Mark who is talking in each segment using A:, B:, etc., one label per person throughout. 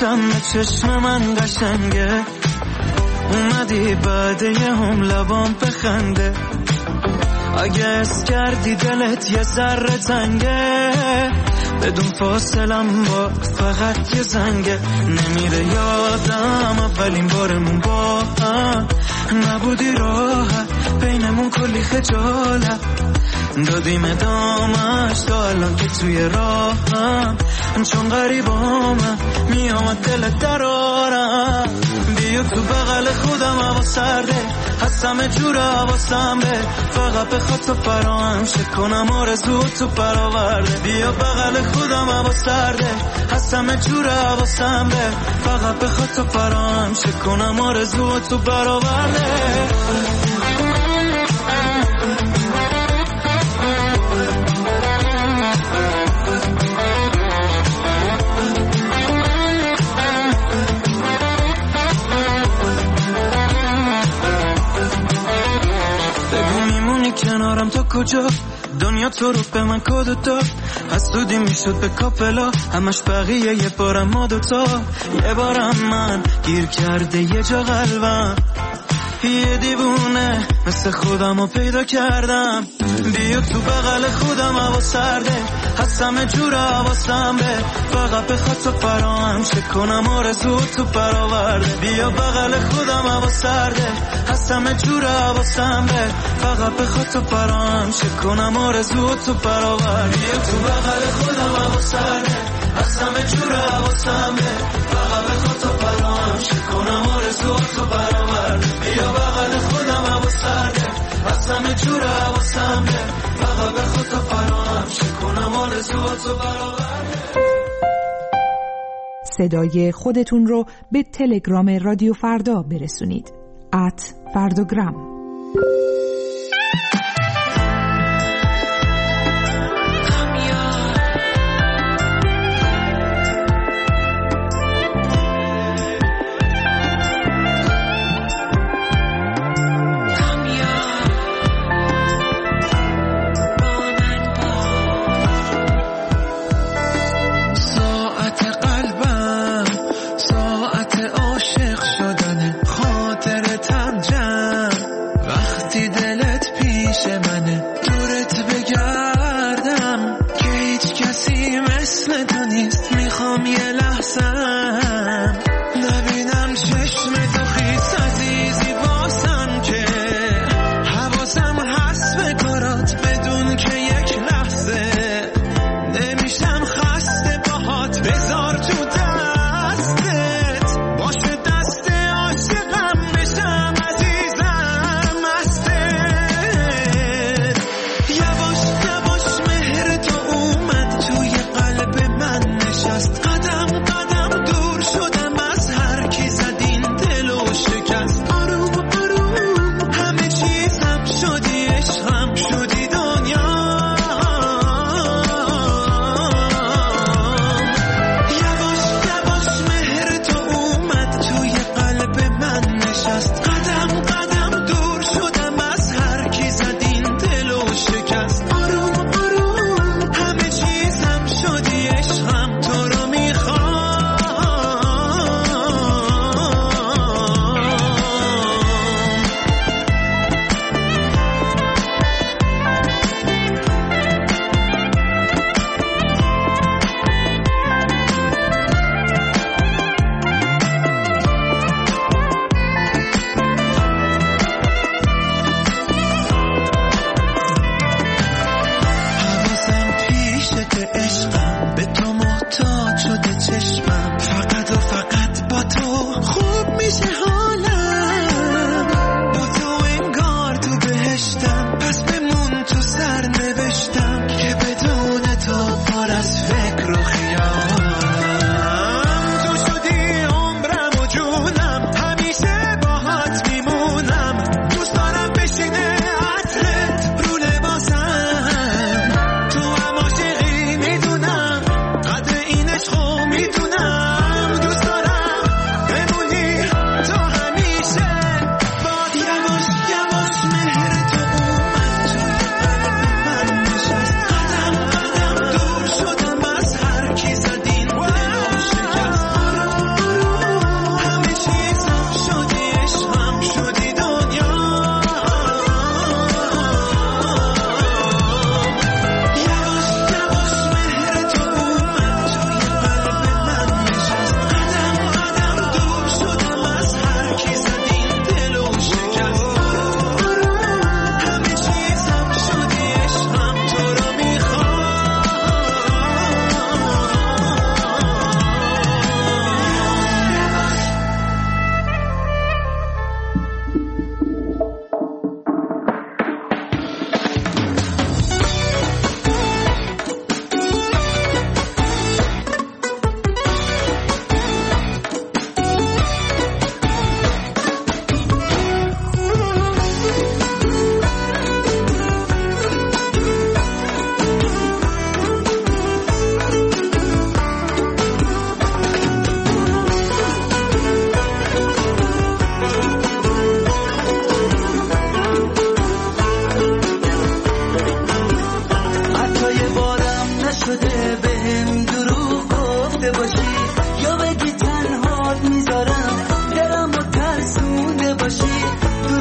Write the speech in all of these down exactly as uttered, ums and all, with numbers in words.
A: گفتم به چشم من قشنگه، اومدی بعد یه هم لبام بخنده. اگه اس کردی دلت یه ذره تنگه، بدون فاصلم با فقط یه زنگه. نمیره یادم اولین بارمون با هم، نبودی راحت بینمون کلی خجالت، دادیم ادامش تا الان که توی راهم. چون غریبامم میامد دلت درارم، بیا تو بغل خودم هوا سرده، هستم جور حواسم به فقط بخواد تو فراهم شه کنم آرزو تو برآورده. بیا بغل خودم هوا سرده، هستم جور حواسم به فقط بخواد تو فراهم شه کنم آرزو تو برآورده. کنارم تا کجا دنیا تو رو به من کد داد، حسودی میشد به کاپلا همش بقیه یه بارم ما دوتا. یه بارم من گیر کرده یه جا قلبم، یه دیوونه مثل خودم رو پیدا کردم. بیا تو بغل خودم هوا سرده، هستم جور حواسم به فقط بخواد تو فراهم شه کنم آرزو تو برآورده. بیا بغل خودم هوا سرده، هستم جور حواسم به فقط بخواد تو فراهم شه کنم آرزو تو برآورده. بیا تو بغل خودم هوا سرده، هستم جور حواسم به فقط بخواد تو فراهم شه کنم آرزو تو برآورده. بیا بغل خودم هوا سرده، هستم جور حواسم به فقط بخواد تو فراهم شه کنم آرزو تو برآورده.
B: صدای خودتون رو به تلگرام رادیو فردا برسونید. ات فردوگرام.
C: خاطر تنجم وقتی دلت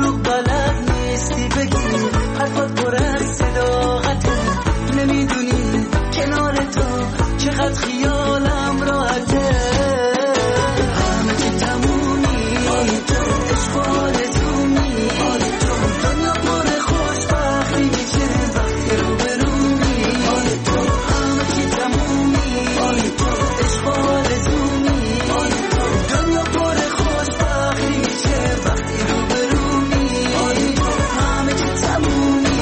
A: دروغ بلد نیستی بگی، حرفات پر از صداقته، نمیدونی کنار تو چقدر خیالم راحته. همه چی تمومی، عشق آرزومی، دنیا پر خوشبختی میشه وقتی رو برومی. همه چی تمومی، عشق آرزومی، دنیا پر خوشبختی میشه وقتی رو برومی. همه چی تمومی.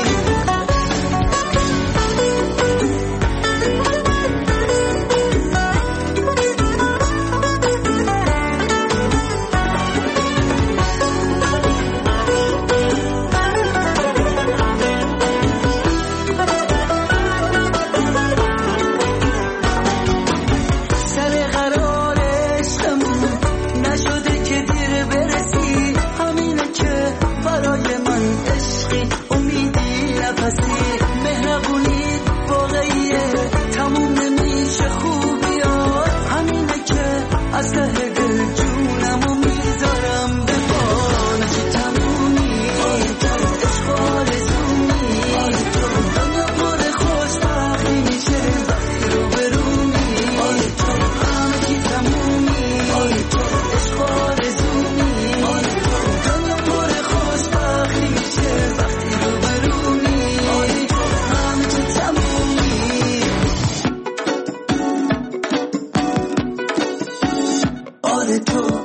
A: سر قرار عشقمون نشده که دیر برسی، همینه که برای من عشقی امیدی نفسی. مهربونی واقعیه تموم نمیشه خوبیات، همینه که از ته دل جونمو میذارم به پا. نشی تمومی، عشق آرزومی، دنیا پر خوشبختی میشه وقتی رو برومی. همه چی تمومی، عشق آرزومی، دنیا پر خوشبختی میشه وقتی رو برومی. همه چی تمومی. آره تو،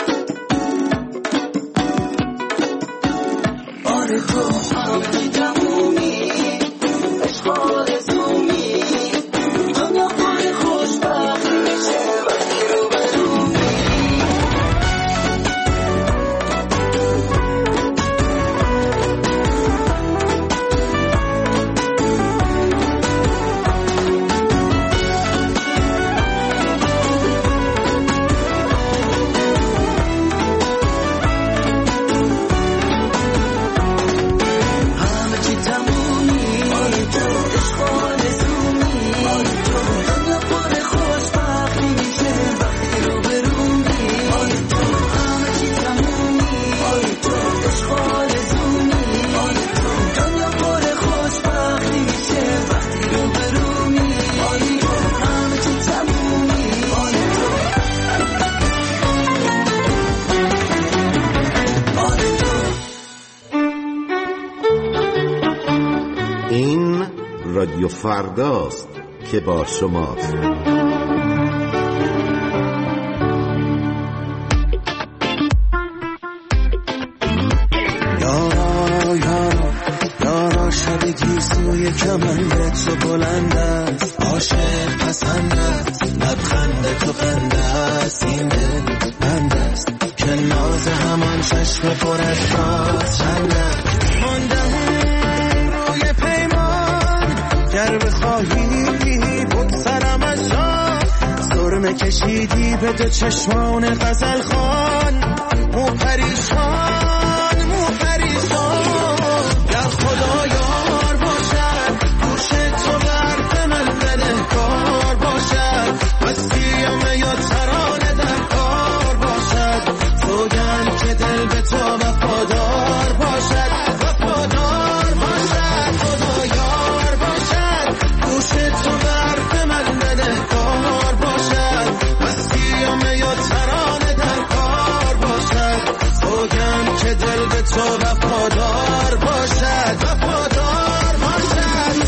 A: آره تو، همه چی تمومی، عشق آرزومی، دنیا پر خوشبختی میشه وقتی رو برومی. همه چی تمومی، عشق آرزومی، دنیا پر خوشبختی میشه وقتی رو برومی. همه چی تمومی، عشق آرزومی، دنیا پر خوشبختی میشه وقتی رو برومی. همه چی تمومی. آره تو.
C: این رادیو فرداست که با شماست.
A: یارا یارا یارا شب گیسوی کمند تو بلند است، عاشق پسند است، لبخند تو خنده است، این دل بند است که ناز همان چشم پر از راز چند است. ماندم روی پیمان گر بخواهی بگذرم از جان، سرمه کشیدی به دو چشمان غزل خان. مو پریشان مو پریشان گر خدا یار باشد، گوش تو برد من بده کار باشد، مسیم یا ترانه در کار باشد، سوگند که دل به تو وفادار باشد، وفادار باشد. خدا یار باشد، گوش تو برد من بده کار باشد، مسیم یا ترانه در کار باشد، سوگند که دل به تو وفادار باشد، وفادار باشد.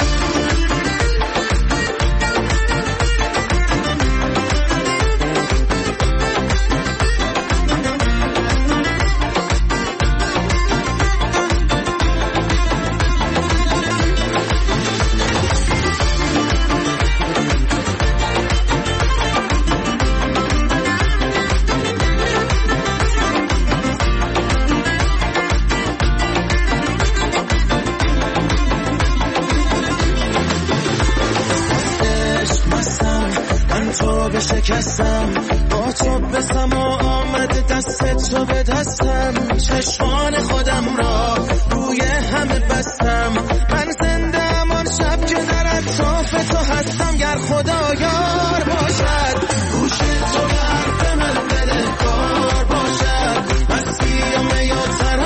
A: شکستم با تو به سما آمده، دست تو به دستم، چشمان خودم را روی همه بستم. من زنده امان شب که در اطراف تو هستم، گر خدا یار باشد، گوش تو به حرف من بده کار باشد، مستی یا میاد سر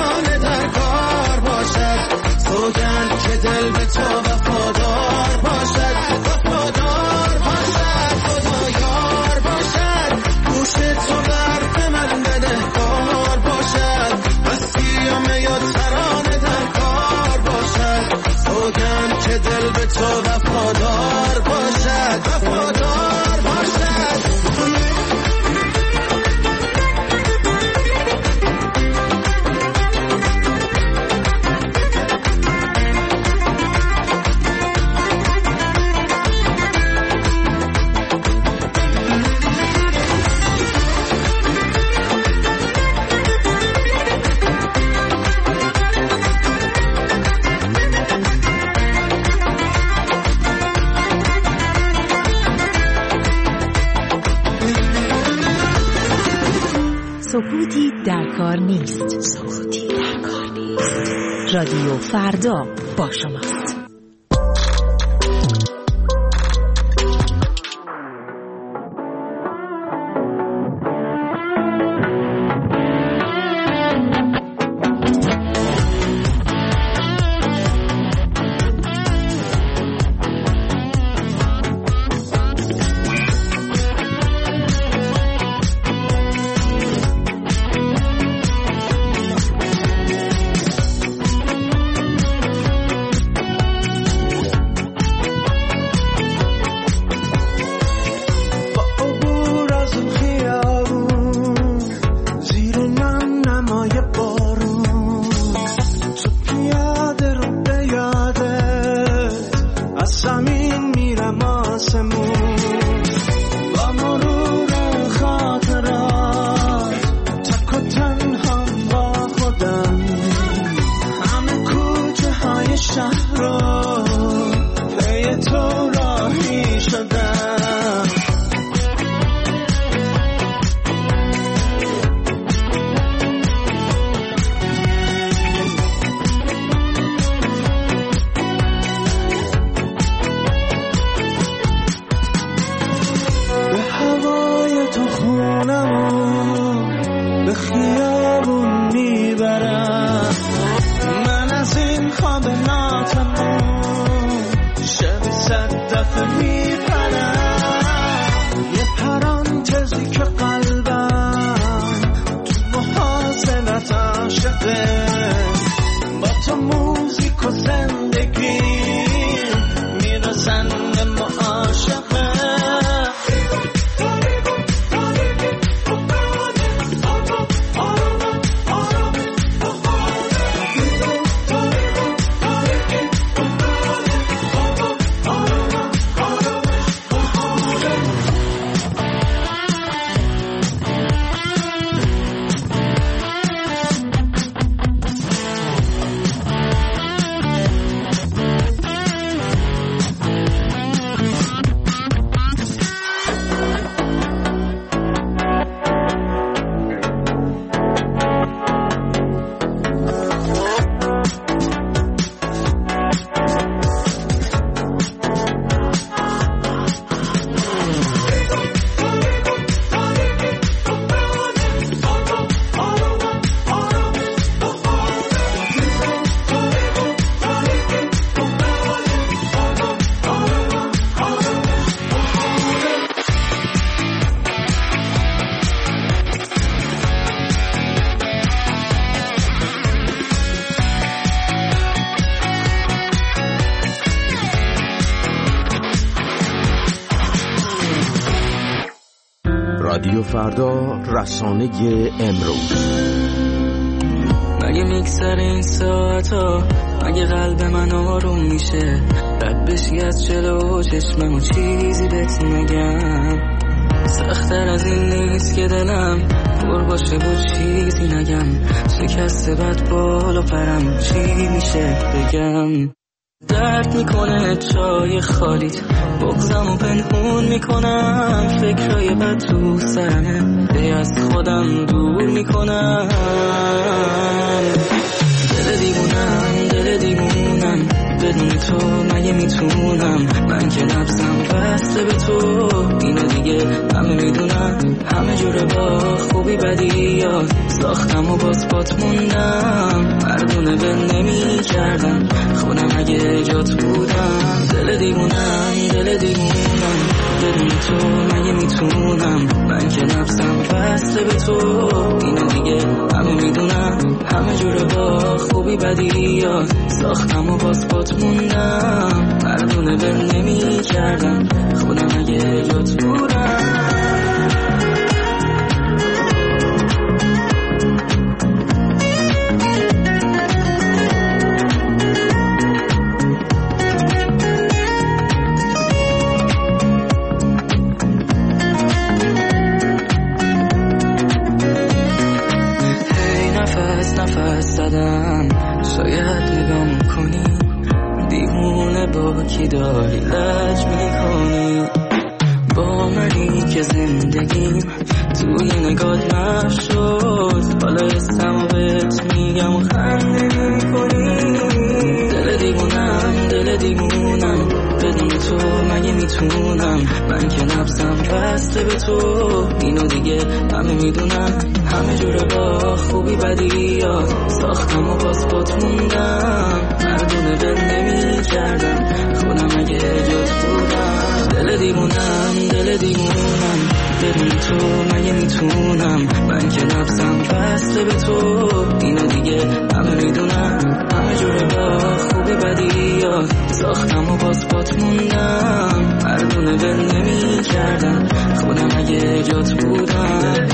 A: سوگند که دل به تو وفادار باشد، وفادار باشد، خدایار باشد، گوش تو برف من بده کار باشد، بسیامه یا ترانه در کار باشد، سوگند که دل به تو وفادار باشد، وفادار باشد.
B: سکوتی در کار نیست. سکوتی در کار نیست. رادیو فردا با شماست.
C: رادیو فردا، رسانه امروز.
A: مگه میگذره این ساعتا، مگه قلب من آروم میشه، رد بشی از جلو چشمم و چیزی بهت نگم، سخت‌تر از این نیست که دلم پر باشه و چیزی نگم، شکسته بد بالا پرم چی میشه بگم، درد میکنه چای خالیت، بغضم و پنهون میکنم، فکرای بد تو سرمه به از خودم دور میکنم، دل دیوونم دل دیوونم بدون تو مگه میتونم، من که نفسم بسته به تو، اینو دیگه همه میدونم، همه جوره با خوبی بدی یاد ساختم و باز بات موندم، مردونه به نمی کردم اگه جات بودم. دل دیوونم دل دیوونم بدون تو مگه میتونم؟ من که نفسم بسته به تو، اینو دیگه همه میدونم. همه جوره با خوبی بدی یاد ساختم و باز بات موندم. مردونه بر نمی کردم خودم اگه جات بودم. شاید نگام کنی دیوونه با کی داری لج میکنی، با منی که زندگیم توی نگات محو شد. حالا اسم و بهت میگم و خنده میکنی. دل دیوونم دل دیوونم بدون تو مگه میتونم؟ من که نفسم بسته به تو، اینو دیگه همه میدونم. همه جوره با خوبی بدی یاد ساختم و باز بات موندم. مردونه دل نمی کردم خودم اگه جات بودم. دل دیوونم دل دیوونم بدون تو مگه میتونم؟ من که نفسم بسته به تو، اینو دیگه همه میدونم. همه جوره با خوبی بدی یاد ساختم و باز بات موندم. مردونه دل نمی کردم خودم اگه جات بودم.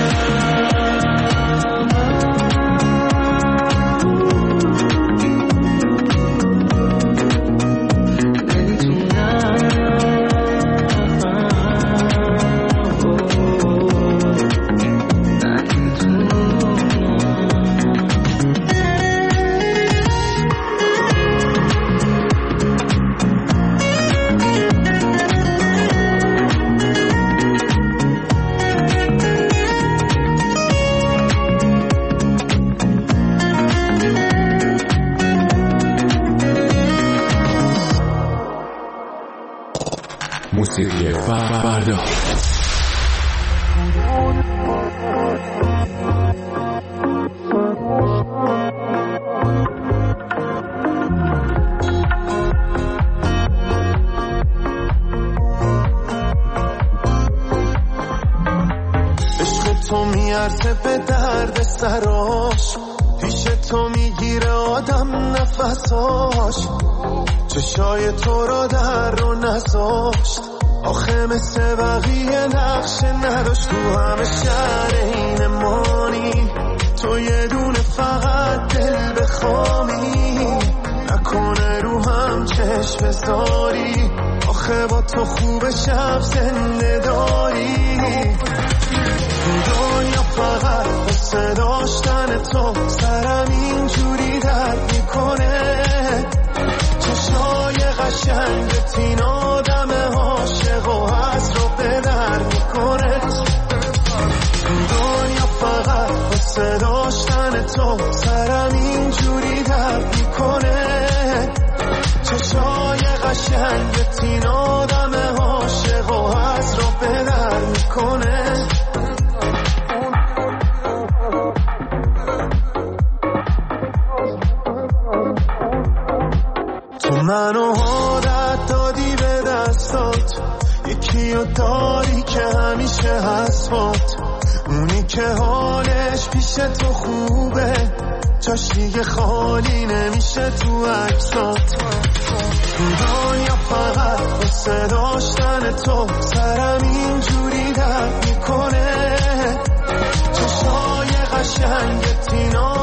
D: موسیقی فردا.
E: عشق تو میارزه به درد سراش، پیش تو میگیره آدم نفساش. چشای تو را در رو نذاشت، آخه مثل بقیه نقش نداشت. تو همه شهر این مانی تو یه دونه فقط دل بخوامی، نکنه رو هم چشم بذاری. آخه با تو خوب شب زنده داری. دنیا فقط مثل داشتن تو سرم اینجوری درد میکنه. چشای قشنگت این آدم عاشق و حس رو به در میکنه. دنیا فقط مثل داشتن تو سرم اینجوری درد میکنه. چشای قشنگت این آدم عاشق و حس رو به در میکنه. منو عادت دادی به دستات، یکی رو داری که همیشه هستات. اونی که حالش پیش تو خوبه، جاش دیگه خالی نمیشه تو عکسات. دنیا فقط واسه داشتن تو سرم اینجوری درد میکنه. چشای قشنگت اینا